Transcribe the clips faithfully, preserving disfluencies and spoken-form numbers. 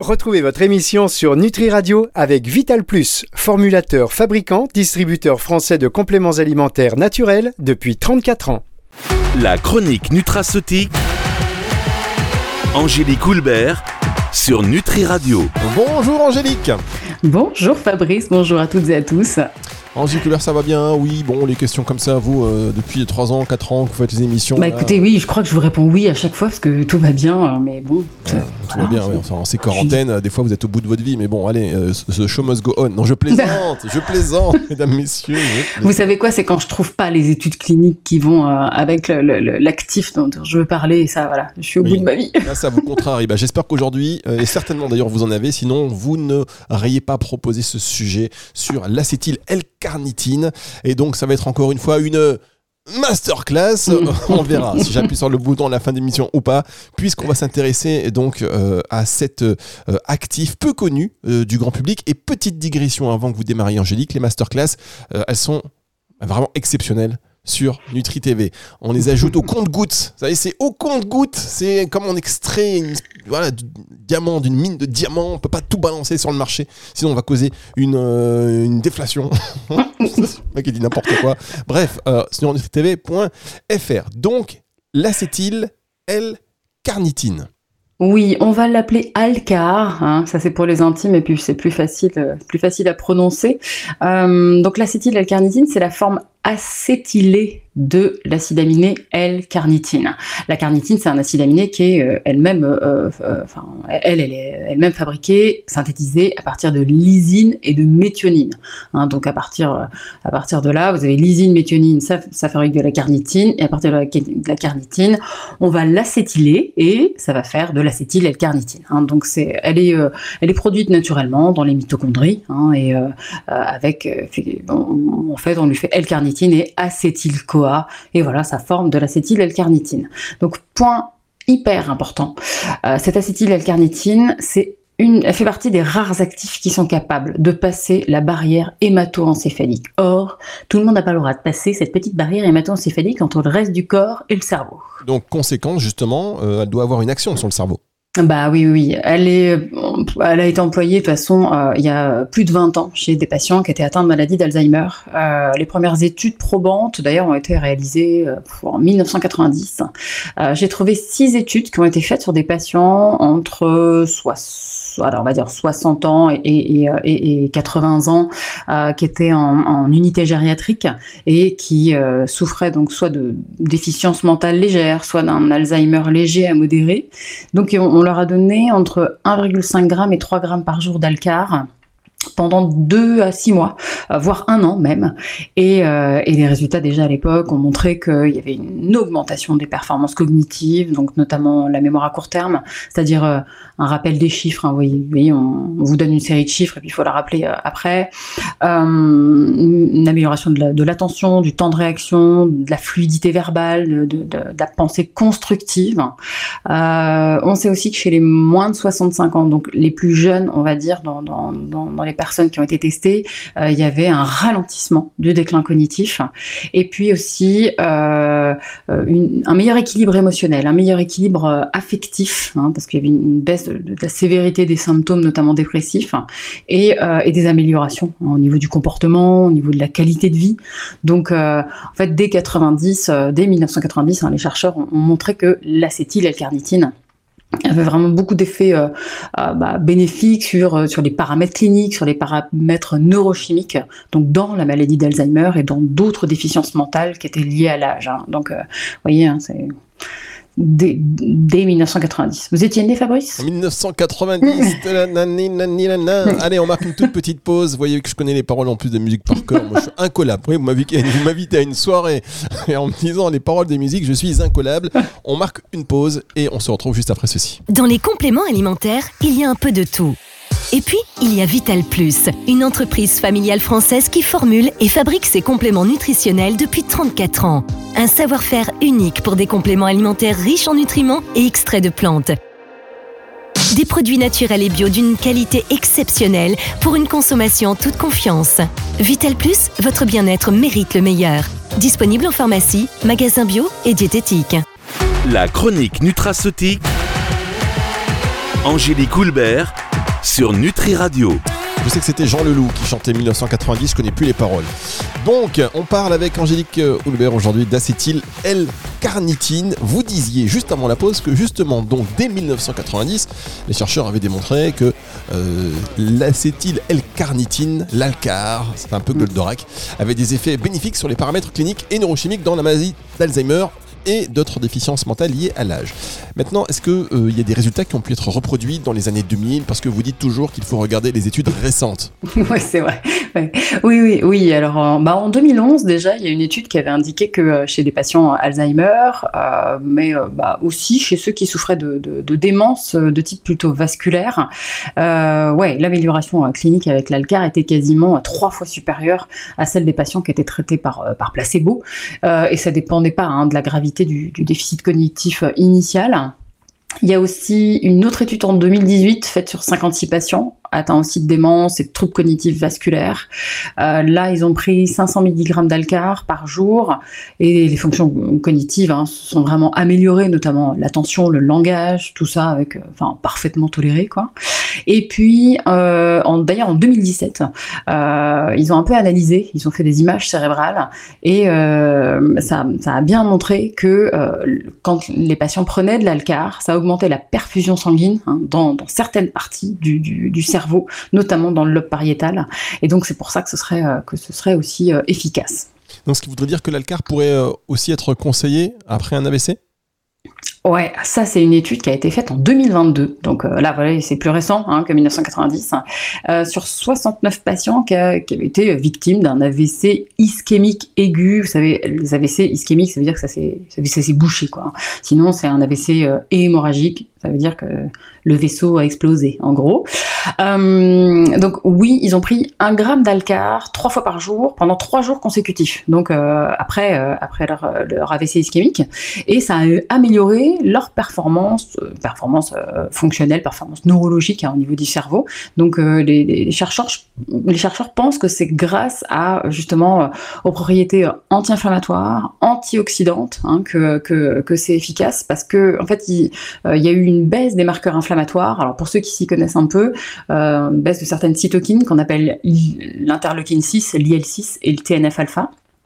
Retrouvez votre émission sur Nutri Radio avec Vital Plus, formulateur, fabricant, distributeur français de compléments alimentaires naturels depuis trente-quatre ans. La chronique nutraceutique, Angélique Houlbert sur Nutri Radio. Bonjour Angélique. Bonjour Fabrice, bonjour à toutes et à tous. Angélique Houlbert, ça va bien? Oui, bon, les questions comme ça, vous, euh, depuis trois ans, quatre ans que vous faites les émissions. Bah là... écoutez, oui, je crois que je vous réponds oui à chaque fois parce que tout va bien, mais bon. Ouais, tout voilà, va bien, ouais, enfin, c'est quarantaine, des fois vous êtes au bout de votre vie, mais bon, allez, euh, ce show must go on. Non, je plaisante, je plaisante, mesdames, messieurs. Plaisante. Vous savez quoi, c'est quand je trouve pas les études cliniques qui vont euh, avec le, le, l'actif dont je veux parler, et ça, voilà, je suis au oui, bout de ma vie. Là, ça vous contrarie. Bah, j'espère qu'aujourd'hui, euh, et certainement d'ailleurs vous en avez, sinon vous n'auriez pas proposé ce sujet sur l'acétyl L-carnitine. Et donc, ça va être encore une fois une masterclass. On verra si j'appuie sur le bouton à la fin de l'émission ou pas, puisqu'on va s'intéresser donc euh, à cet euh, actif peu connu euh, du grand public. Et petite digression avant que vous démarriez, Angélique, les masterclass, euh, elles sont vraiment exceptionnelles sur Nutri T V. On les ajoute au compte-gouttes. Vous savez, c'est au compte-gouttes. C'est comme on extrait une, voilà, du diamant, d'une mine de diamants. On ne peut pas tout balancer sur le marché. Sinon, on va causer une, euh, une déflation. C'est le mec qui dit n'importe quoi. Bref, euh, sur nutri t v point f r. Donc, l'acétyl L-carnitine. Oui, on va l'appeler Alcar, hein, ça c'est pour les intimes et puis c'est plus facile, euh, plus facile à prononcer. Euh, donc l'acétyl L-carnitine, c'est la forme acétylée de l'acide aminé L-carnitine. La carnitine, c'est un acide aminé qui est euh, elle-même, euh, euh, enfin, elle, elle est elle-même fabriquée, synthétisée à partir de lysine et de méthionine. Hein, donc à partir, à partir de là, vous avez lysine, méthionine, ça, ça fabrique de la carnitine, et à partir de la, de la carnitine, on va l'acétyler et ça va faire de l'acétyl L-carnitine. Hein, donc c'est, elle est, euh, elle est produite naturellement dans les mitochondries, hein, et euh, avec, euh, en fait, on lui fait L-carnitine et acétyl-CoA, et voilà, ça forme de l'acétyl L-carnitine. Donc, point hyper important, euh, cette acétyl L-carnitine, c'est une, elle fait partie des rares actifs qui sont capables de passer la barrière hémato-encéphalique. Or, tout le monde n'a pas le droit de passer cette petite barrière hémato-encéphalique entre le reste du corps et le cerveau. Donc, conséquence, justement, euh, elle doit avoir une action sur le cerveau. Bah oui, oui, elle est, elle a été employée de façon, euh, il y a plus de vingt ans chez des patients qui étaient atteints de maladie d'Alzheimer. Euh, les premières études probantes, d'ailleurs, ont été réalisées euh, en dix-neuf cent quatre-vingt-dix. Euh, j'ai trouvé six études qui ont été faites sur des patients entre soixante, alors on va dire soixante ans et, et, et, et quatre-vingts ans, euh, qui étaient en, en unité gériatrique et qui euh, souffraient donc soit de déficience mentale légère, soit d'un Alzheimer léger à modéré. Donc on On leur a donné entre un virgule cinq grammes et trois grammes par jour d'Alcar pendant deux à six mois, euh, voire un an même. Et, euh, et les résultats déjà à l'époque ont montré qu'il y avait une augmentation des performances cognitives, donc notamment la mémoire à court terme, c'est-à-dire euh, un rappel des chiffres. Hein, vous voyez, vous voyez on, on vous donne une série de chiffres et puis il faut la rappeler euh, après. Euh, une amélioration de, la, de l'attention, du temps de réaction, de la fluidité verbale, de, de, de, de la pensée constructive. Euh, on sait aussi que chez les moins de soixante-cinq ans, donc les plus jeunes, on va dire, dans, dans, dans, dans les personnes qui ont été testées, euh, il y avait un ralentissement du déclin cognitif et puis aussi euh, une, un meilleur équilibre émotionnel, un meilleur équilibre euh, affectif, hein, parce qu'il y avait une baisse de, de la sévérité des symptômes, notamment dépressifs, et, euh, et des améliorations hein, au niveau du comportement, au niveau de la qualité de vie. Donc, euh, en fait, dès quatre-vingt-dix, euh, dès dix-neuf cent quatre-vingt-dix, hein, les chercheurs ont, ont montré que l'acétyl L-carnitine avait vraiment beaucoup d'effets euh, euh, bah, bénéfiques sur, euh, sur les paramètres cliniques, sur les paramètres neurochimiques, donc dans la maladie d'Alzheimer et dans d'autres déficiences mentales qui étaient liées à l'âge. Hein. Donc, euh, vous voyez, hein, c'est... Dès, dès dix-neuf cent quatre-vingt-dix. Vous étiez né, Fabrice ? En dix-neuf cent quatre-vingt-dix. Allez, on marque une toute petite pause. Vous voyez que je connais les paroles en plus de musique par cœur. Moi, je suis incollable. Oui, vous m'invitez, vous m'invitez à une soirée et en me disant les paroles des musiques, je suis incollable. On marque une pause et on se retrouve juste après ceci. Dans les compléments alimentaires, il y a un peu de tout. Et puis, il y a Vital Plus, une entreprise familiale française qui formule et fabrique ses compléments nutritionnels depuis trente-quatre ans. Un savoir-faire unique pour des compléments alimentaires riches en nutriments et extraits de plantes. Des produits naturels et bio d'une qualité exceptionnelle pour une consommation en toute confiance. Vital Plus, votre bien-être mérite le meilleur. Disponible en pharmacie, magasin bio et diététique. La chronique nutraceutique, Angélique Houlbert sur Nutri Radio. Je sais que c'était Jean Leloup qui chantait mille neuf cent quatre-vingt-dix, je connais plus les paroles. Donc, on parle avec Angélique Houlbert aujourd'hui d'acétyl L-carnitine. Vous disiez juste avant la pause que justement, donc dès mille neuf cent quatre-vingt-dix, les chercheurs avaient démontré que euh, l'acétyl L-carnitine, l'Alcar, c'est un peu Goldorak, avait des effets bénéfiques sur les paramètres cliniques et neurochimiques dans la maladie d'Alzheimer et d'autres déficiences mentales liées à l'âge. Maintenant, est-ce qu'il euh, y a des résultats qui ont pu être reproduits dans les années deux mille? Parce que vous dites toujours qu'il faut regarder les études récentes. Oui, c'est vrai. Ouais. Oui, oui, oui. Alors, euh, bah, en deux mille onze, déjà, il y a une étude qui avait indiqué que euh, chez des patients Alzheimer, euh, mais euh, bah, aussi chez ceux qui souffraient de, de, de démence de type plutôt vasculaire, euh, ouais, l'amélioration euh, clinique avec l'Alcar était quasiment euh, trois fois supérieure à celle des patients qui étaient traités par, euh, par placebo. Euh, et ça dépendait pas hein, de la gravité Du, du déficit cognitif initial. Il y a aussi une autre étude en deux mille dix-huit faite sur cinquante-six patients atteints aussi de démence et de troubles cognitifs vasculaires. Euh, là, ils ont pris cinq cents milligrammes d'Alcar par jour et les fonctions cognitives hein, se sont vraiment améliorées, notamment l'attention, le langage, tout ça avec, enfin, parfaitement toléré, quoi. Et puis, euh, en, d'ailleurs, en deux mille dix-sept, euh, ils ont un peu analysé, ils ont fait des images cérébrales et euh, ça, ça a bien montré que euh, quand les patients prenaient de l'Alcar, ça augmentait la perfusion sanguine hein, dans, dans certaines parties du, du, du cerveau, notamment dans le lobe pariétal. Et donc, c'est pour ça que ce serait, euh, que ce serait aussi euh, efficace. Donc, ce qui voudrait dire que l'Alcar pourrait euh, aussi être conseillé après un A V C ? Ouais, ça c'est une étude qui a été faite en deux mille vingt-deux, donc euh, là voilà, c'est plus récent hein, que mille neuf cent quatre-vingt-dix, euh, sur soixante-neuf patients qui, a, qui avaient été victimes d'un A V C ischémique aigu. Vous savez, les A V C ischémiques, ça veut dire que ça s'est, ça s'est bouché, quoi. Sinon, c'est un A V C euh, hémorragique, ça veut dire que le vaisseau a explosé, en gros. Euh, donc oui, ils ont pris un gramme d'Alcar trois fois par jour pendant trois jours consécutifs. Donc euh, après, euh, après leur, leur A V C ischémique, et ça a amélioré leur performance, euh, performance euh, fonctionnelle, performance neurologique hein, au niveau du cerveau. Donc euh, les, les chercheurs, les chercheurs pensent que c'est grâce à justement euh, aux propriétés anti-inflammatoires, antioxydantes hein, que, que que c'est efficace parce que en fait il, euh, il y a eu une baisse des marqueurs inflammatoires. Alors pour ceux qui s'y connaissent un peu, euh, une baisse de certaines cytokines qu'on appelle l'interleukine six, l'I L six et le T N F alpha.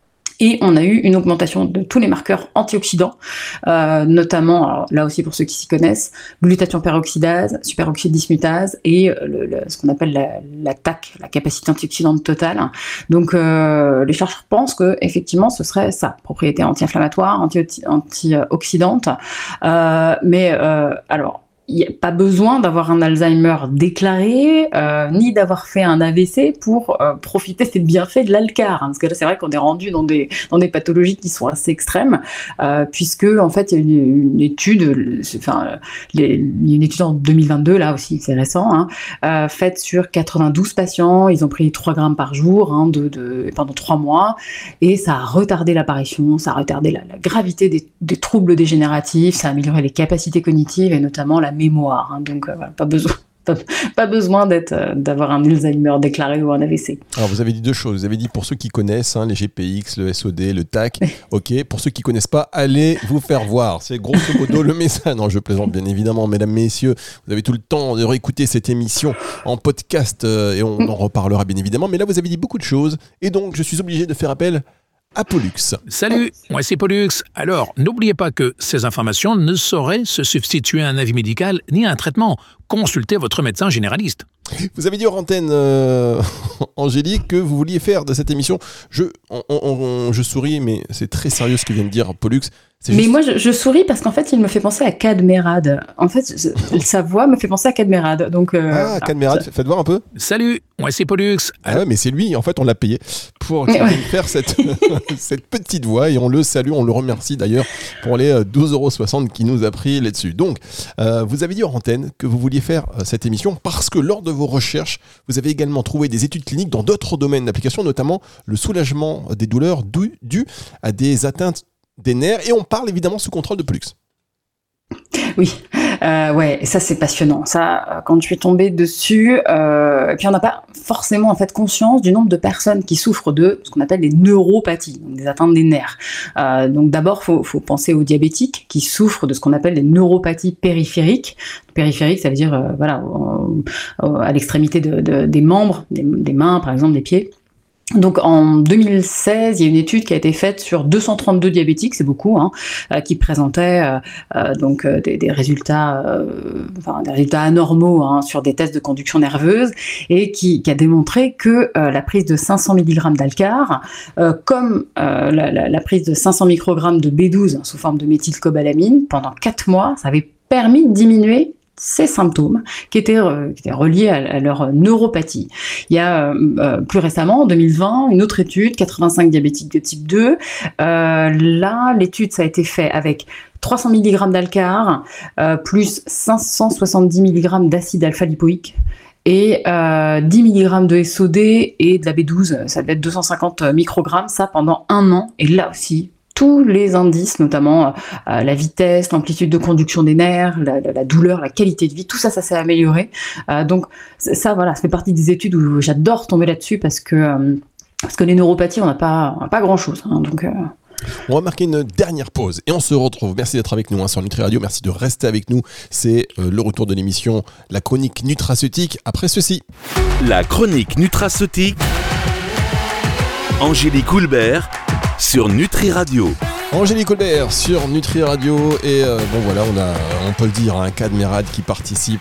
Et on a eu une augmentation de tous les marqueurs antioxydants, euh, notamment, alors là aussi pour ceux qui s'y connaissent, glutathion peroxydase, superoxyde dismutase et le, le, ce qu'on appelle la, la T A C, la capacité antioxydante totale. Donc euh, les chercheurs pensent que effectivement ce serait ça, propriété anti-inflammatoire, anti- antioxydante. Euh, mais euh, alors, il n'y a pas besoin d'avoir un Alzheimer déclaré, euh, ni d'avoir fait un A V C pour euh, profiter des bienfaits de l'Alcar. Hein, parce que là, c'est vrai qu'on est rendu dans des, dans des pathologies qui sont assez extrêmes, euh, puisque, en fait, il y a une, une étude, enfin, les, il y a une étude en deux mille vingt-deux, là aussi, c'est récent, hein, euh, faite sur quatre-vingt-douze patients. Ils ont pris trois grammes par jour hein, de, de, pendant trois mois, et ça a retardé l'apparition, ça a retardé la, la gravité des, des troubles dégénératifs, ça a amélioré les capacités cognitives et notamment la mémoire, hein, donc euh, voilà, pas besoin, pas, pas besoin d'être, euh, d'avoir un Alzheimer déclaré ou un A V C. Alors vous avez dit deux choses, vous avez dit pour ceux qui connaissent, hein, les G P X, le S O D, le T A C, ok, pour ceux qui connaissent pas, allez vous faire voir, c'est grosso modo le message, non je plaisante bien évidemment, mesdames, messieurs, vous avez tout le temps de réécouter cette émission en podcast euh, et on en reparlera bien évidemment, mais là vous avez dit beaucoup de choses et donc je suis obligé de faire appel à Pollux. Salut, moi c'est Pollux. Alors, n'oubliez pas que ces informations ne sauraient se substituer à un avis médical ni à un traitement. Consultez votre médecin généraliste. Vous avez dit hors antenne, euh, Angélique, que vous vouliez faire de cette émission. Je, on, on, on, je souris, mais c'est très sérieux ce que vient de dire Pollux. C'est mais juste... moi, je, je souris parce qu'en fait, il me fait penser à Cadmerade. En fait, je, sa voix me fait penser à Cadmerade. Donc, euh, ah, Cadmerade, ah, faites voir un peu. Salut, moi c'est Pollux. Ah ouais, mais c'est lui, en fait, on l'a payé pour qu'il ouais. vienne faire cette, cette petite voix et on le salue, on le remercie d'ailleurs pour les douze euros soixante qu'il nous a pris là-dessus. Donc, euh, vous avez dit hors antenne que vous vouliez faire euh, cette émission parce que lors de vos recherches, vous avez également trouvé des études cliniques dans d'autres domaines d'application, notamment le soulagement des douleurs dues dû à des atteintes des nerfs, et on parle évidemment sous contrôle de Pollux. Oui, euh, ouais, ça c'est passionnant. Ça, quand je suis tombée dessus, euh, et puis on n'a pas forcément en fait conscience du nombre de personnes qui souffrent de ce qu'on appelle des neuropathies, donc des atteintes des nerfs. Euh, donc d'abord, faut, faut penser aux diabétiques qui souffrent de ce qu'on appelle les neuropathies périphériques. Périphérique, ça veut dire euh, voilà, à l'extrémité de, de, des membres, des, des mains par exemple, des pieds. Donc en deux mille seize, il y a une étude qui a été faite sur deux cent trente-deux diabétiques, c'est beaucoup, hein, euh, qui présentaient euh, euh, donc euh, des, des résultats, euh, enfin des résultats anormaux hein, sur des tests de conduction nerveuse et qui, qui a démontré que euh, la prise de cinq cents milligrammes d'Alcar, euh, comme euh, la, la, la prise de cinq cents microgrammes de B douze hein, sous forme de méthylcobalamine pendant quatre mois, ça avait permis de diminuer ces symptômes qui étaient, euh, qui étaient reliés à, à leur neuropathie. Il y a euh, plus récemment, en deux mille vingt, une autre étude, quatre-vingt-cinq diabétiques de type deux. Euh, là, l'étude, ça a été fait avec trois cents milligrammes d'Alcar, euh, plus cinq cent soixante-dix milligrammes d'acide alpha-lipoïque et euh, dix milligrammes de S O D et de la B douze, ça devait être deux cent cinquante microgrammes, ça pendant un an. Et là aussi, tous les indices, notamment euh, la vitesse, l'amplitude de conduction des nerfs, la, la, la douleur, la qualité de vie, tout ça, ça s'est amélioré. Euh, donc ça, voilà, ça fait partie des études où j'adore tomber là-dessus parce que euh, parce que les neuropathies, on n'a pas, on n'a pas grand-chose. Hein, donc euh... On va marquer une dernière pause et on se retrouve. Merci d'être avec nous hein, sur Nutri Radio. Merci de rester avec nous. C'est euh, le retour de l'émission, la chronique nutraceutique. Après ceci, la chronique nutraceutique. Angélique Houlbert sur Nutri Radio. Angélique Houlbert sur Nutri Radio et euh, bon voilà, on a, on peut le dire, un Cadmerade qui participe.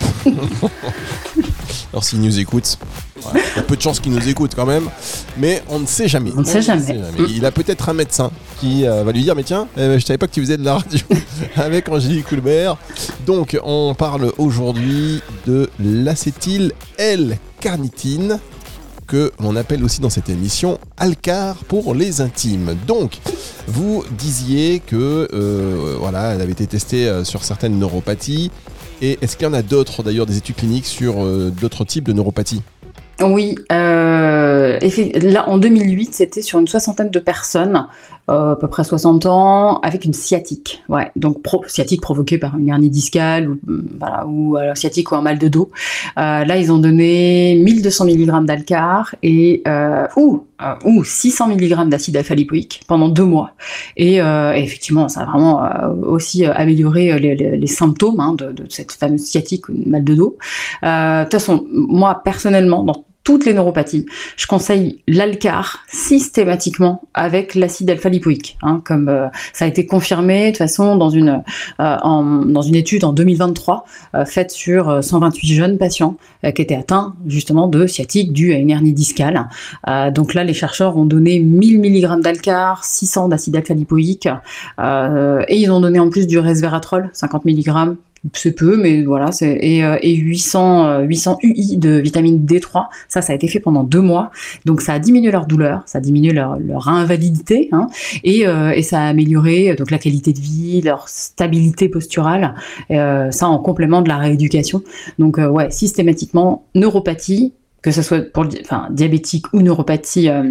Alors s'il nous écoute, il y a peu de chances qu'il nous écoute quand même, mais on ne sait jamais. On ne sait jamais. sait jamais. Il a peut-être un médecin qui euh, va lui dire mais tiens, euh, je savais pas que tu faisais de la radio avec Angélique Houlbert. Donc on parle aujourd'hui de l'acétyl L-carnitine, que l'on appelle aussi dans cette émission Alcar pour les intimes. Donc, vous disiez que euh, voilà, elle avait été testée sur certaines neuropathies. Et est-ce qu'il y en a d'autres, d'ailleurs, des études cliniques sur euh, d'autres types de neuropathies ? Oui, euh, là en deux mille huit, c'était sur une soixantaine de personnes, euh, à peu près soixante ans, avec une sciatique. Ouais, donc pro- sciatique provoquée par une hernie discale ou voilà, ou euh, sciatique ou un mal de dos. Euh, là, ils ont donné mille deux cents milligrammes d'Alcar et euh, ou euh, ou six cents milligrammes d'acide alpha-lipoïque pendant deux mois. Et, euh, et effectivement, ça a vraiment euh, aussi amélioré les, les, les symptômes hein, de, de cette fameuse sciatique ou mal de dos. Euh, de toute façon, moi personnellement, dans toutes les neuropathies, je conseille l'Alcar systématiquement avec l'acide alpha-lipoïque, hein, comme euh, ça a été confirmé de toute façon dans une euh, en, dans une étude en deux mille vingt-trois euh, faite sur cent vingt-huit jeunes patients euh, qui étaient atteints justement de sciatique due à une hernie discale. Euh, donc là, les chercheurs ont donné mille milligrammes d'Alcar, six cents d'acide alpha-lipoïque euh, et ils ont donné en plus du resveratrol, cinquante milligrammes. C'est peu, mais voilà, c'est, et, et huit cents, huit cents U I de vitamine D trois, ça, ça a été fait pendant deux mois. Donc, ça a diminué leur douleur, ça a diminué leur, leur invalidité, hein, et, euh, et ça a amélioré donc, la qualité de vie, leur stabilité posturale, euh, ça en complément de la rééducation. Donc, euh, ouais, systématiquement, neuropathie, que ce soit pour enfin, diabétique ou neuropathie euh,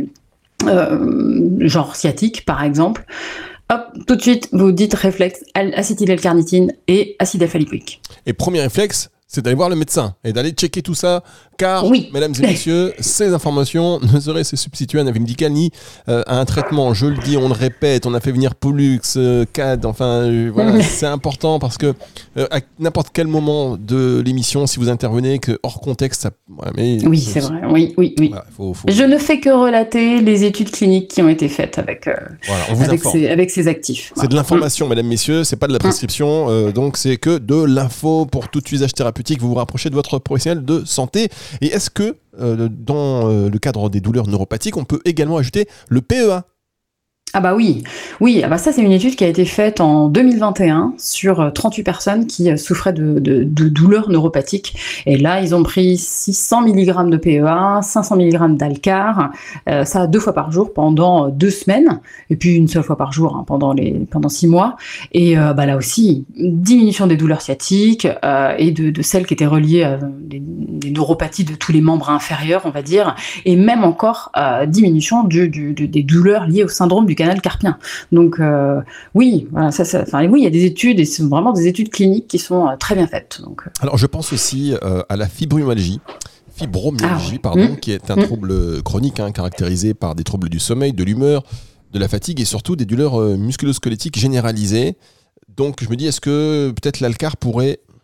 euh, genre sciatique, par exemple. Hop, tout de suite, vous dites réflexe, acétyl L-carnitine et acide alpha-lipoïque. Et premier réflexe, c'est d'aller voir le médecin et d'aller checker tout ça, car, oui. mesdames et messieurs, ces informations ne sauraient se substituer à un avis médical ni euh, à un traitement. Je le dis, on le répète, on a fait venir Pollux, euh, C A D, enfin, euh, voilà, c'est important parce que euh, à n'importe quel moment de l'émission, si vous intervenez, que hors contexte, ça... Ouais, mais, oui, c'est, c'est vrai, oui, oui, oui. Voilà, faut, faut... Je ne fais que relater les études cliniques qui ont été faites avec, euh, voilà, on vous avec, ces, avec ces actifs. C'est voilà. de l'information, mesdames, messieurs, c'est pas de la prescription, euh, donc c'est que de l'info pour tout usage thérapeutique. Vous vous rapprochez de votre professionnel de santé. Et est-ce que euh, dans euh, le cadre des douleurs neuropathiques, on peut également ajouter le P E A ? Ah bah oui, oui, ah bah ça c'est une étude qui a été faite en deux mille vingt et un sur trente-huit personnes qui souffraient de, de, de douleurs neuropathiques. Et là, ils ont pris six cents milligrammes de P E A, cinq cents milligrammes d'Alcar, euh, ça deux fois par jour pendant deux semaines, et puis une seule fois par jour hein, pendant, les, pendant six mois. Et euh, bah là aussi, diminution des douleurs sciatiques euh, et de, de celles qui étaient reliées à des, des neuropathies de tous les membres inférieurs, on va dire, et même encore euh, diminution du, du, du, des douleurs liées au syndrome du canal carpien. Donc euh, oui, voilà, ça, ça, enfin, oui, il y a des études et c'est vraiment des études cliniques qui sont euh, très bien faites. Donc, euh. Alors je pense aussi euh, à la fibromyalgie. Fibromyalgie, ah, oui. pardon, mmh. qui est un mmh. trouble chronique hein, caractérisé par des troubles du sommeil, de l'humeur, de la fatigue et surtout des douleurs euh, musculo-squelettiques généralisées. Donc je me dis, est-ce que peut-être l'Alcar pourrait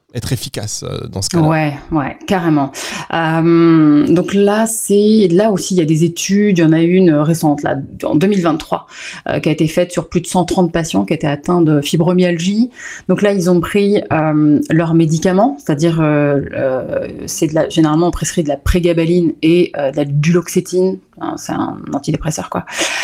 être efficace euh, dans ce cas-là. Ouais, ouais, carrément. Euh, donc là, c'est là aussi, il y a des études. Il y en a une récente, là, en deux mille vingt-trois, euh, qui a été faite sur plus de cent trente patients qui étaient atteints de fibromyalgie. Donc là, ils ont pris euh, leurs médicaments, c'est-à-dire, euh, euh, c'est de la, généralement, on prescrit de la prégabaline et euh, de la duloxétine. Hein, c'est un antidépresseur, quoi.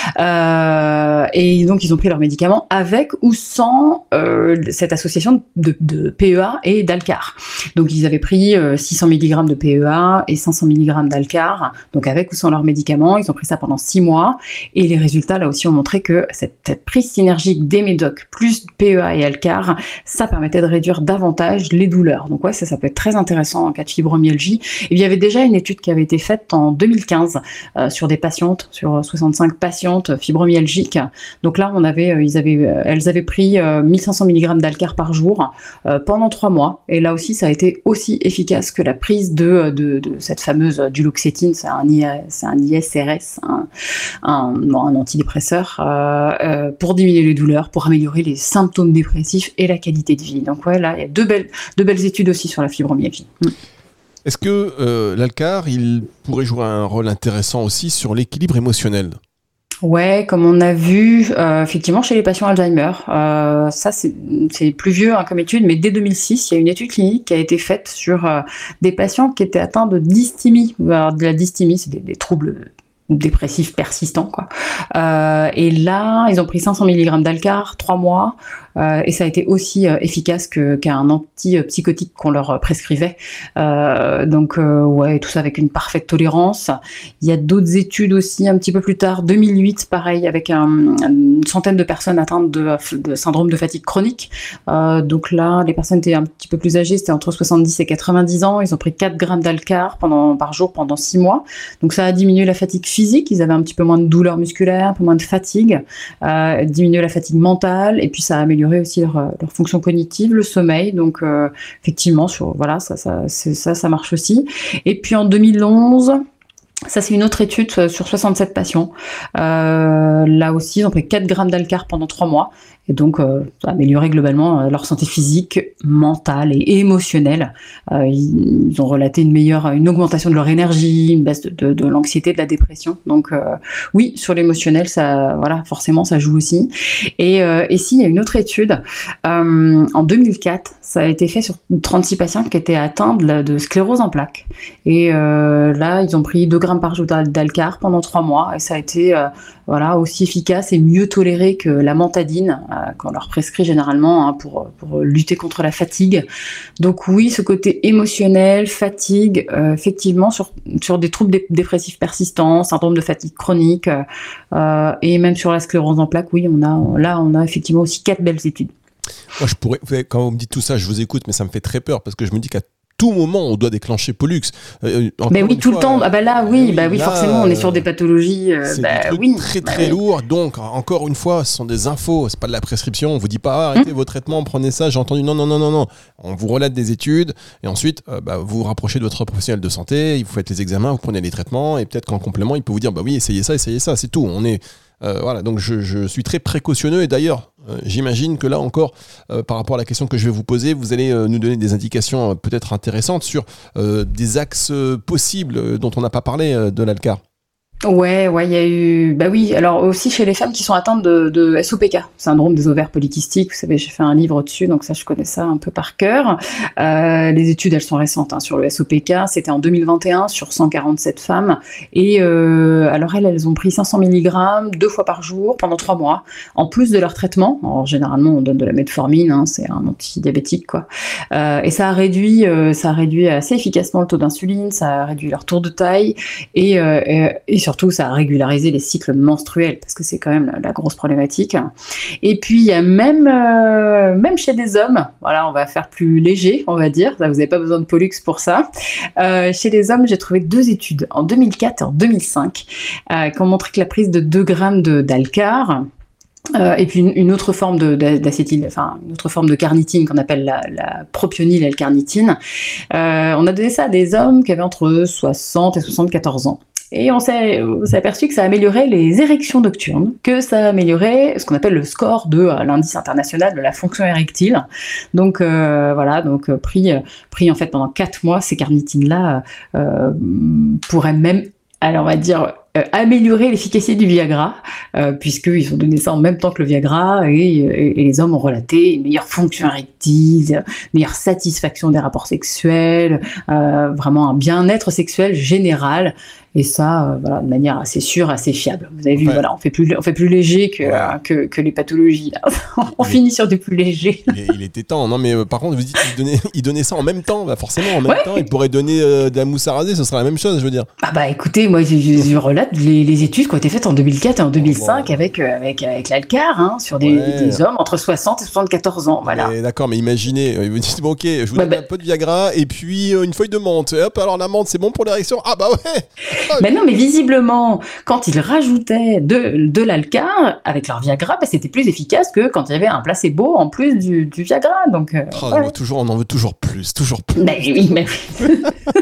Euh, et donc, ils ont pris leurs médicaments avec ou sans euh, cette association de, de P E A et d'Alcar. Donc, ils avaient pris euh, six cents milligrammes de P E A et cinq cents milligrammes d'Alcar. Donc, avec ou sans leurs médicaments, ils ont pris ça pendant six mois. Et les résultats, là aussi, ont montré que cette, cette prise synergique des médocs plus P E A et Alcar, ça permettait de réduire davantage les douleurs. Donc, ouais, ça, ça peut être très intéressant en cas de fibromyalgie. Et il y avait déjà une étude qui avait été faite en deux mille quinze euh, sur des patientes, sur soixante-cinq patientes fibromyalgiques. Donc là, on avait, euh, ils avaient, euh, elles avaient pris euh, mille cinq cents milligrammes d'Alcar par jour euh, pendant trois mois. Et là aussi, ça a été aussi efficace que la prise de, de, de cette fameuse duloxétine, c'est un, c'est un I S R S, un, un, bon, un antidépresseur, euh, euh, pour diminuer les douleurs, pour améliorer les symptômes dépressifs et la qualité de vie. Donc ouais, là, il y a deux belles, deux belles études aussi sur la fibromyalgie. Mm. Est-ce que euh, l'Alcar, il pourrait jouer un rôle intéressant aussi sur l'équilibre émotionnel ? Ouais, comme on a vu, euh, effectivement, chez les patients Alzheimer, euh, ça c'est, c'est plus vieux hein, comme étude, mais dès deux mille six, il y a une étude clinique qui a été faite sur euh, des patients qui étaient atteints de dysthymie. Alors, de la dysthymie, c'est des, des troubles dépressifs persistants, quoi. Euh, et là, ils ont pris cinq cents milligrammes d'Alcar, trois mois, euh, et ça a été aussi euh, efficace que, qu'un antipsychotique qu'on leur prescrivait. Euh, donc, euh, ouais, tout ça avec une parfaite tolérance. Il y a d'autres études aussi, un petit peu plus tard, deux mille huit, pareil, avec un, une centaine de personnes atteintes de, de syndrome de fatigue chronique. Euh, donc là, les personnes étaient un petit peu plus âgées, c'était entre soixante-dix et quatre-vingt-dix ans. Ils ont pris quatre grammes d'Alcar pendant, par jour pendant six mois. Donc ça a diminué la fatigue physique, ils avaient un petit peu moins de douleur musculaire, un peu moins de fatigue, euh, diminué la fatigue mentale, et puis ça a amélioré aussi leur, leur fonction cognitive, le sommeil. Donc euh, effectivement, sur, voilà, ça, ça, c'est, ça, ça marche aussi. Et puis en deux mille onze, ça c'est une autre étude sur soixante-sept patients. Euh, là aussi, ils ont pris quatre grammes d'Alcar pendant trois mois. Et donc, euh, ça a amélioré globalement euh, leur santé physique, mentale et émotionnelle. Euh, ils, ils ont relaté une meilleure, une augmentation de leur énergie, une baisse de, de, de l'anxiété, de la dépression. Donc, euh, oui, sur l'émotionnel, ça, voilà, forcément, ça joue aussi. Et, euh, et si, il y a une autre étude, euh, en deux mille quatre, ça a été fait sur trente-six patients qui étaient atteints de, la, de sclérose en plaques. Et euh, là, ils ont pris deux grammes par jour d'Alcar pendant trois mois. Et ça a été, euh, voilà, aussi efficace et mieux toléré que la mantadine, qu'on leur prescrit généralement hein, pour, pour lutter contre la fatigue. Donc oui, ce côté émotionnel, fatigue, euh, effectivement, sur, sur des troubles dé- dépressifs persistants, syndrome de fatigue chronique, euh, et même sur la sclérose en plaques, oui, on a, là, on a effectivement aussi quatre belles études. Moi, je pourrais, quand vous me dites tout ça, je vous écoute, mais ça me fait très peur parce que je me dis qu'à tout moment, on doit déclencher Pollux. Euh, mais oui, tout fois, le temps. Ah bah là, oui, bah oui, là, forcément, on est sur des pathologies. Euh, c'est bah des oui, très bah très oui. lourd. Donc, encore une fois, ce sont des infos. C'est pas de la prescription. On vous dit pas ah, arrêtez mmh. vos traitements, prenez ça. J'ai entendu non, non, non, non, non. On vous relate des études et ensuite, euh, bah, vous vous rapprochez de votre professionnel de santé. Vous faites les examens, vous prenez les traitements et peut-être qu'en complément, il peut vous dire bah oui, essayez ça, essayez ça. C'est tout. On est Euh, voilà, donc je, je suis très précautionneux et d'ailleurs, euh, j'imagine que là encore, euh, par rapport à la question que je vais vous poser, vous allez euh, nous donner des indications euh, peut-être intéressantes sur euh, des axes euh, possibles euh, dont on n'a pas parlé euh, de l'Alcar. Ouais, ouais, il y a eu, bah oui, alors aussi chez les femmes qui sont atteintes de, de S O P K, syndrome des ovaires polykystiques. Vous savez, j'ai fait un livre dessus, donc ça, je connais ça un peu par cœur. Euh, les études, elles sont récentes hein, sur le S O P K. C'était en deux mille vingt et un sur cent quarante-sept femmes. Et euh, alors elles, elles ont pris cinq cents milligrammes deux fois par jour pendant trois mois, en plus de leur traitement. Alors généralement, on donne de la metformine, hein, c'est un antidiabétique, quoi. Euh, et ça a réduit, euh, ça a réduit assez efficacement le taux d'insuline, ça a réduit leur tour de taille et, euh, et, et surtout, ça a régularisé les cycles menstruels, parce que c'est quand même la, la grosse problématique. Et puis, il y a même, euh, même chez des hommes, voilà, on va faire plus léger, on va dire, là, vous n'avez pas besoin de Pollux pour ça. Euh, chez les hommes, j'ai trouvé deux études, en deux mille quatre et en deux mille cinq, euh, qui ont montré que la prise de deux grammes de, d'Alcar, Euh, et puis une, une autre forme de, d'acétyl, enfin une autre forme de carnitine qu'on appelle la, la propionyl L-carnitine. Euh, on a donné ça à des hommes qui avaient entre soixante et soixante-quatorze ans. Et on s'est, on s'est aperçu que ça améliorait les érections nocturnes, que ça améliorait ce qu'on appelle le score de euh, l'indice international de la fonction érectile. Donc euh, voilà, donc euh, pris, euh, pris en fait pendant quatre mois, ces carnitines-là euh, pourraient même, alors on va dire, euh, améliorer l'efficacité du Viagra, euh, puisqu'ils ont donné ça en même temps que le Viagra, et, et, et les hommes ont relaté une meilleure fonction érectile, meilleure satisfaction des rapports sexuels, euh, vraiment un bien-être sexuel général. Et ça, euh, voilà, de manière assez sûre, assez fiable. Vous avez vu, ouais. voilà, on fait plus, on fait plus léger que, ouais. euh, que, que les pathologies. Là. on il finit est... sur du plus léger. il, il était temps. Non, mais euh, par contre, vous dites qu'il donnait, il donnait ça en même temps. Bah, forcément, en même ouais. temps, il pourrait donner euh, de la mousse à raser. Ce serait la même chose, je veux dire. Ah bah écoutez, moi, je, je, je relate les, les études qui ont été faites en deux mille quatre et en deux mille cinq oh, wow. avec, euh, avec, avec l'Alcar, hein, sur des, ouais. des hommes entre soixante et soixante-quatorze ans. Voilà. Mais, d'accord, mais imaginez, euh, vous dites, bon, ok, je vous bah, donne bah... un peu de Viagra et puis euh, une feuille de menthe. Et hop, alors la menthe, c'est bon pour l'érection. Ah bah ouais. Ah, mais non, mais visiblement, quand ils rajoutaient de, de l'Alcar avec leur Viagra, bah, c'était plus efficace que quand il y avait un placebo en plus du, du Viagra. Donc, euh, oh, ouais. toujours, on en veut toujours plus, toujours plus. Bah, oui, mais oui.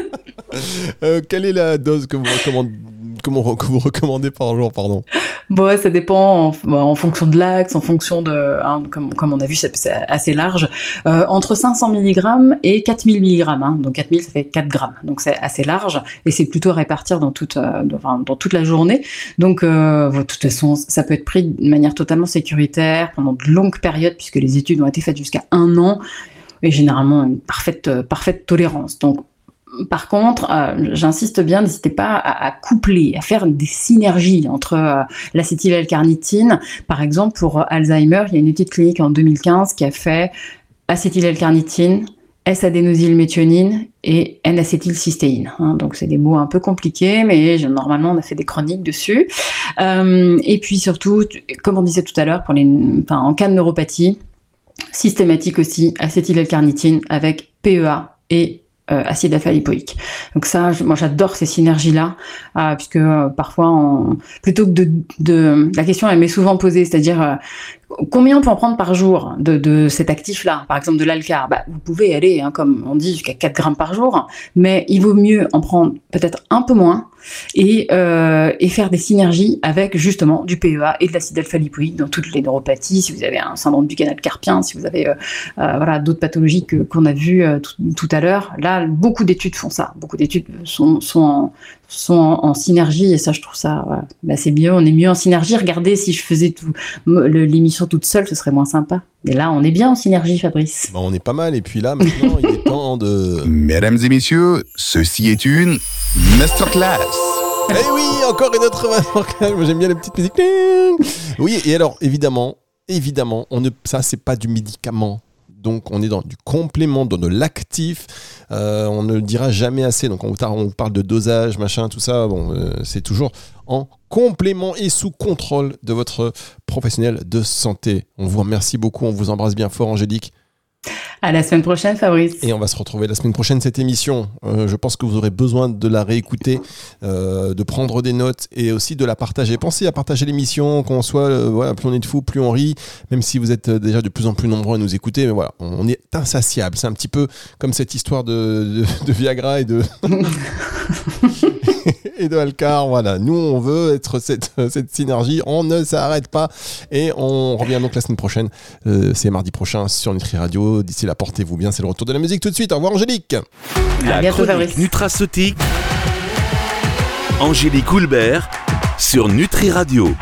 euh, quelle est la dose que vous recommandez, comment, que vous recommandez par jour, pardon? Bon, ouais, ça dépend en, en fonction de l'axe, en fonction de, hein, comme, comme on a vu, c'est, c'est assez large, euh, entre cinq cents milligrammes et quatre mille milligrammes. Hein, donc quatre mille, ça fait quatre grammes. Donc c'est assez large et c'est plutôt à répartir dans toute, euh, dans, dans toute la journée. Donc, euh, de toute façon, ça peut être pris de manière totalement sécuritaire pendant de longues périodes puisque les études ont été faites jusqu'à un an et généralement une parfaite, euh, parfaite tolérance. Donc, par contre, euh, j'insiste bien, n'hésitez pas à, à coupler, à faire des synergies entre euh, l'acétyl-L-carnitine. Par exemple, pour euh, Alzheimer, il y a une étude clinique en deux mille quinze qui a fait acétyl-L-carnitine, S-adénosylméthionine et N-acétylcystéine. Hein, donc, c'est des mots un peu compliqués, mais je, normalement, on a fait des chroniques dessus. Euh, et puis surtout, comme on disait tout à l'heure, pour les, enfin, en cas de neuropathie, systématique aussi, acétyl-L-carnitine avec P E A et Euh, acide alpha-lipoïque. Donc ça, je, moi j'adore ces synergies-là, euh, puisque euh, parfois, on, plutôt que de, de... La question elle m'est souvent posée, c'est-à-dire euh, combien on peut en prendre par jour de, de cet actif-là, par exemple de l'Alcar. Bah, vous pouvez aller, hein, comme on dit, jusqu'à quatre grammes par jour, mais il vaut mieux en prendre peut-être un peu moins et, euh, et faire des synergies avec justement du P E A et de l'acide alpha-lipoïque dans toutes les neuropathies, si vous avez un syndrome du canal carpien, si vous avez euh, euh, voilà, d'autres pathologies que, qu'on a vues euh, tout, tout à l'heure. Là, beaucoup d'études font ça. Beaucoup d'études sont, sont, en, sont en, en synergie et ça, je trouve ça, voilà. Bah, c'est mieux. On est mieux en synergie. Regardez, si je faisais tout, le, l'émission toute seule, ce serait moins sympa. Et là, on est bien en synergie, Fabrice. Bah, on est pas mal. Et puis là, maintenant, il est temps de... Mesdames et messieurs, ceci est une masterclass. Eh oui, encore une autre masterclass. Moi, j'aime bien les petites musiques. Oui, et alors, évidemment, évidemment, on ne, ça, c'est pas du médicament. Donc, on est dans du complément, dans de l'actif. Euh, on ne le dira jamais assez. Donc, on, on parle de dosage, machin, tout ça. Bon, euh, c'est toujours en complément et sous contrôle de votre professionnel de santé. On vous remercie beaucoup. On vous embrasse bien fort, Angélique. À la semaine prochaine, Fabrice. Et on va se retrouver la semaine prochaine, cette émission. Euh, je pense que vous aurez besoin de la réécouter, euh, de prendre des notes et aussi de la partager. Pensez à partager l'émission, qu'on soit, euh, voilà, plus on est de fous, plus on rit, même si vous êtes déjà de plus en plus nombreux à nous écouter. Mais voilà, on est insatiable. C'est un petit peu comme cette histoire de, de, de Viagra et de... et de Alcar, voilà. Nous, on veut être cette, cette synergie. On ne s'arrête pas. Et on revient donc la semaine prochaine. Euh, c'est mardi prochain sur Nutri Radio. D'ici là, portez-vous bien. C'est le retour de la musique tout de suite. Au revoir, Angélique. La bientôt, chronique nutraceutique. Angélique Houlbert sur Nutri Radio.